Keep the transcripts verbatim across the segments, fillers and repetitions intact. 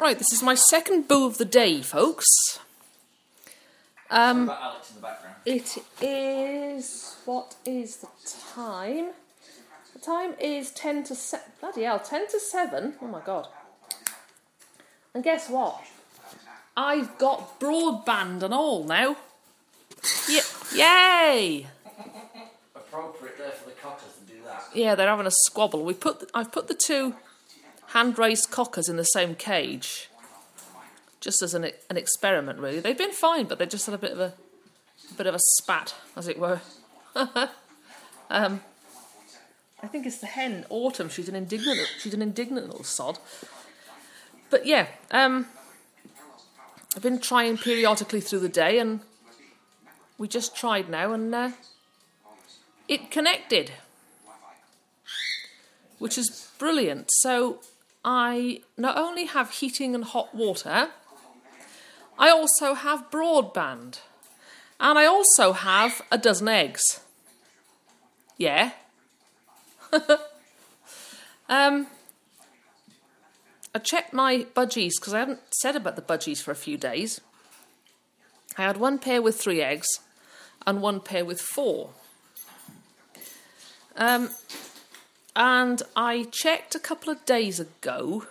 Right, this is my second boo of the day, folks. Um, What about Alex in the background? it is... What is the time? The time is ten to seven. Bloody hell, ten to seven? Oh my god. And guess what? I've got broadband and all now. Y- yay! Appropriate there for the cockers to do that. Yeah, they're having a squabble. We put. The, I've put the two hand-raised cockers in the same cage, just as an an experiment. Really, they've been fine, but they just had a bit of a, a bit of a spat, as it were. um, I think it's the hen, Autumn. She's an indignant. She's an indignant little sod. But yeah, um, I've been trying periodically through the day, and we just tried now, and uh, it connected, which is brilliant. So I not only have heating and hot water, I also have broadband, and I also have a dozen eggs. Yeah. um, I checked my budgies, because I haven't said about the budgies for a few days. I had one pair with three eggs and one pair with four. Um, and I checked a couple of days ago,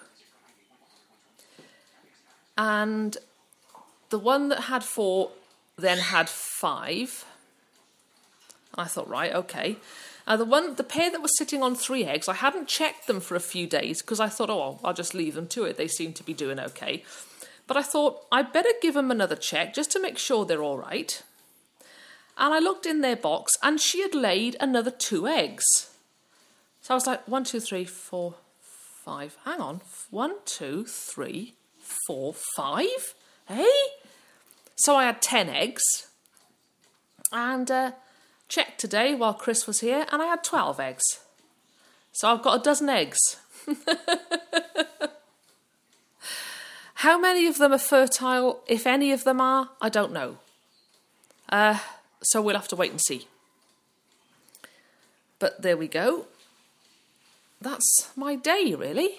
and the one that had four then had five. And I thought, right, okay. Uh, the one, the pair that was sitting on three eggs, I hadn't checked them for a few days because I thought, oh, well, I'll just leave them to it. They seem to be doing okay. But I thought I'd better give them another check just to make sure they're all right. And I looked in their box, and she had laid another two eggs. So I was like, one, two, three, four, five. Hang on. One, two, three, four, five? Hey? So I had ten eggs. And uh, checked today while Chris was here, and I had twelve eggs. So I've got a dozen eggs. How many of them are fertile, if any of them are, I don't know. Uh, so we'll have to wait and see. But there we go. That's my day, really.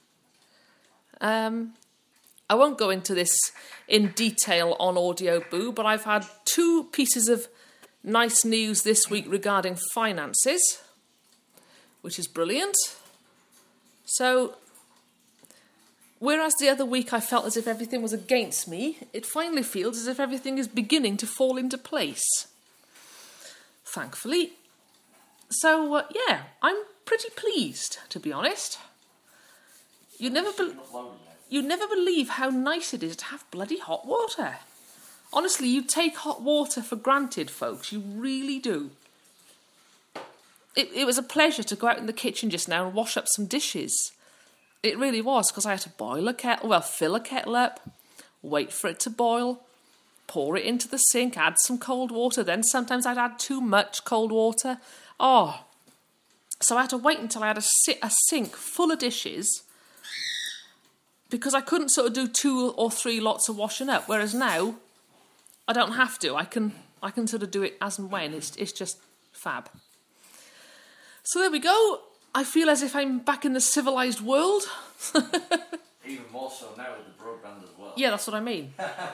Um, I won't go into this in detail on Audio Boo, but I've had two pieces of nice news this week regarding finances, which is brilliant. So, whereas the other week I felt as if everything was against me, it finally feels as if everything is beginning to fall into place. Thankfully. So, uh, yeah, I'm pretty pleased, to be honest. You never, be- you never believe how nice it is to have bloody hot water. Honestly, you take hot water for granted, folks. You really do. It, it was a pleasure to go out in the kitchen just now and wash up some dishes. It really was, because I had to boil a kettle, well, fill a kettle up, wait for it to boil, pour it into the sink, add some cold water. Then sometimes I'd add too much cold water. Oh, so I had to wait until I had a, si- a sink full of dishes, because I couldn't sort of do two or three lots of washing up. Whereas now, I don't have to. I can I can sort of do it as and when. It's it's just fab. So there we go. I feel as if I'm back in the civilised world. Even more so now with the broadband as well. Yeah, that's what I mean.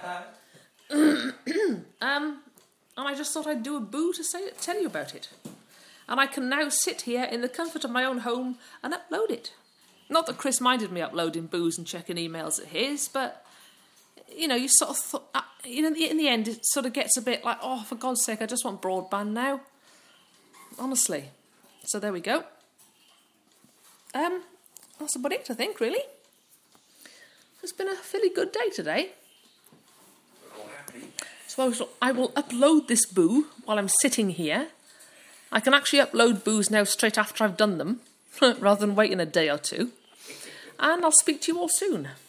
um, and I just thought I'd do a boo to say tell you about it. And I can now sit here in the comfort of my own home and upload it. Not that Chris minded me uploading boos and checking emails at his, but, you know, you sort of thought, uh, you know, in the end, it sort of gets a bit like, oh, for God's sake, I just want broadband now. Honestly. So there we go. Um, that's about it, I think, really. It's been a fairly good day today. We're all happy. So I will, I will upload this boo while I'm sitting here. I can actually upload boos now straight after I've done them, rather than waiting a day or two. And I'll speak to you all soon.